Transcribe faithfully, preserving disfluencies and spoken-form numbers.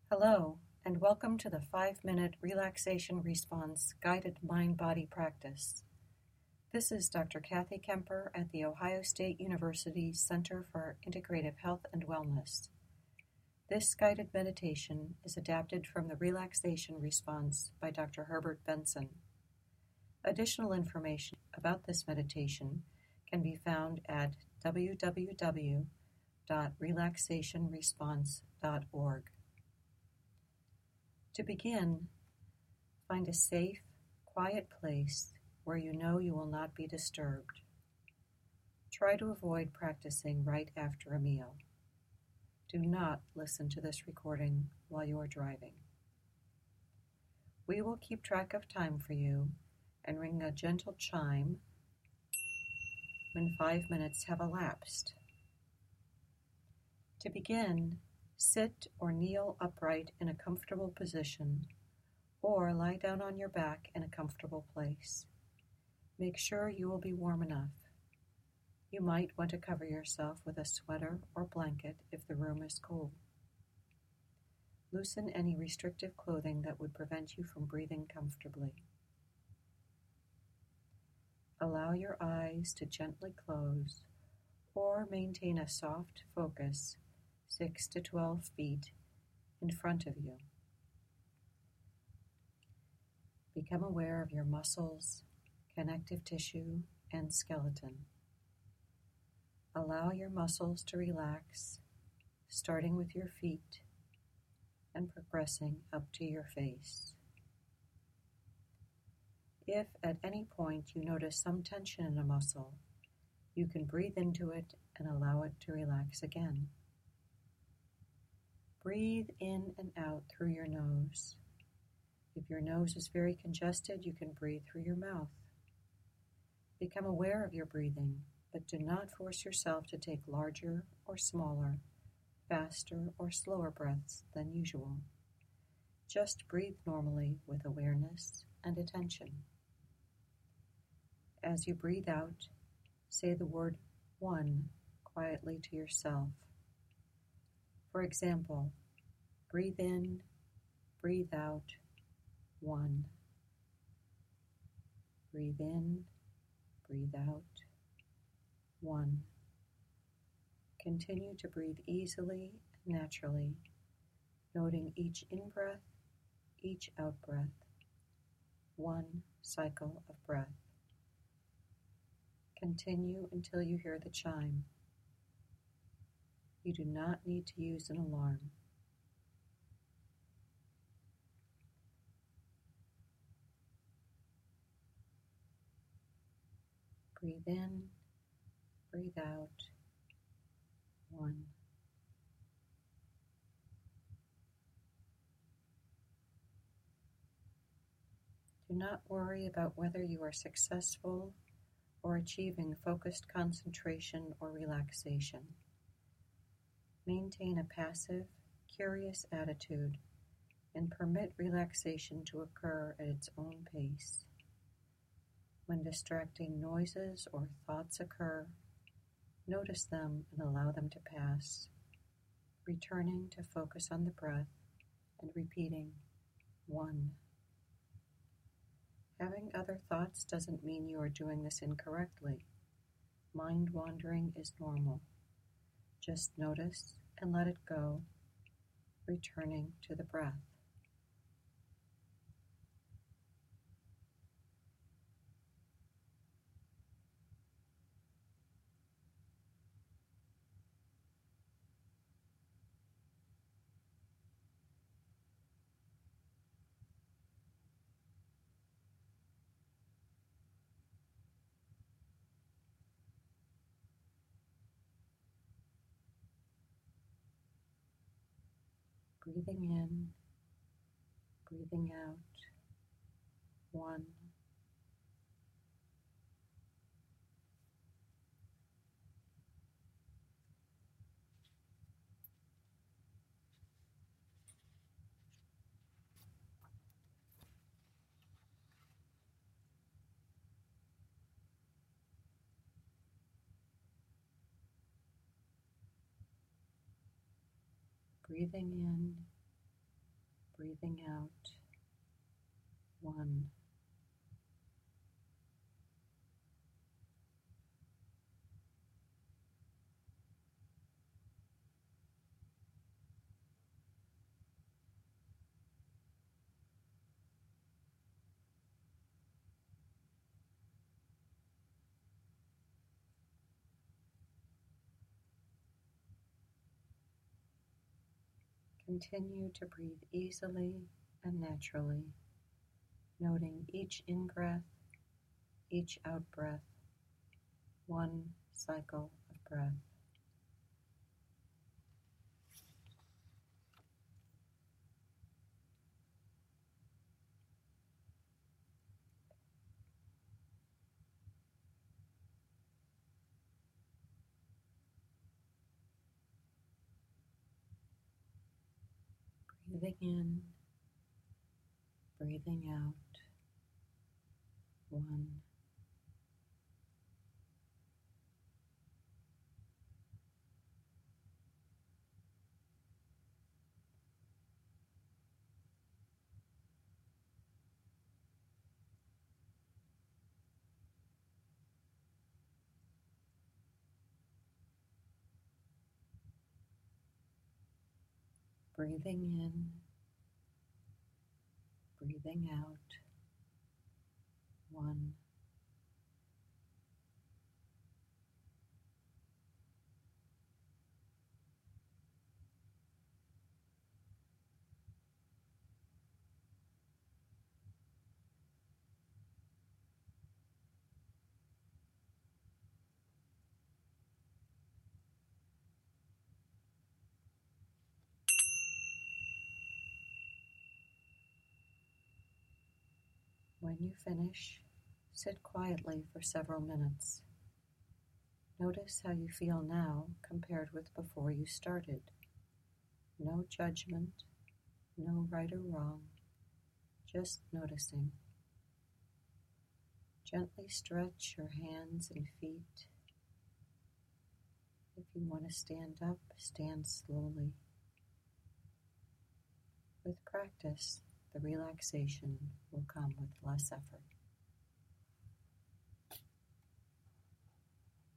Hello, and welcome to the five-minute Relaxation Response Guided Mind-Body Practice. This is Doctor Kathy Kemper at The Ohio State University Center for Integrative Health and Wellness. This guided meditation is adapted from the Relaxation Response by Doctor Herbert Benson. Additional information about this meditation can be found at w w w dot relaxation response dot org. To begin, find a safe, quiet place where you know you will not be disturbed. Try to avoid practicing right after a meal. Do not listen to this recording while you are driving. We will keep track of time for you and ring a gentle chime when five minutes have elapsed. To begin, sit or kneel upright in a comfortable position, or lie down on your back in a comfortable place. Make sure you will be warm enough. You might want to cover yourself with a sweater or blanket if the room is cold. Loosen any restrictive clothing that would prevent you from breathing comfortably. Allow your eyes to gently close or maintain a soft focus six to twelve feet in front of you. Become aware of your muscles, connective tissue, and skeleton. Allow your muscles to relax, starting with your feet and progressing up to your face. If at any point you notice some tension in a muscle, you can breathe into it and allow it to relax again. Breathe in and out through your nose. If your nose is very congested, you can breathe through your mouth. Become aware of your breathing, but do not force yourself to take larger or smaller, faster or slower breaths than usual. Just breathe normally with awareness and attention. As you breathe out, say the word one quietly to yourself. For example, breathe in, breathe out, one. Breathe in, breathe out, one. Continue to breathe easily and naturally, noting each in-breath, each out-breath, one cycle of breath. Continue until you hear the chime. You do not need to use an alarm. Breathe in, breathe out, one. Do not worry about whether you are successful or achieving focused concentration or relaxation. Maintain a passive, curious attitude and permit relaxation to occur at its own pace. When distracting noises or thoughts occur, notice them and allow them to pass, returning to focus on the breath and repeating, one. Having other thoughts doesn't mean you are doing this incorrectly. Mind wandering is normal. Just notice and let it go, returning to the breath. Breathing in, breathing out, one. Breathing in, Breathing out. One. Continue to breathe easily and naturally, noting each in-breath, each out-breath, one cycle of breath. Breathing in, breathing out. One. Breathing in, breathing out. One. When you finish, sit quietly for several minutes. Notice how you feel now compared with before you started. No judgment, no right or wrong, just noticing. Gently stretch your hands and feet. If you want to stand up, stand slowly. With practice, the relaxation will come with less effort.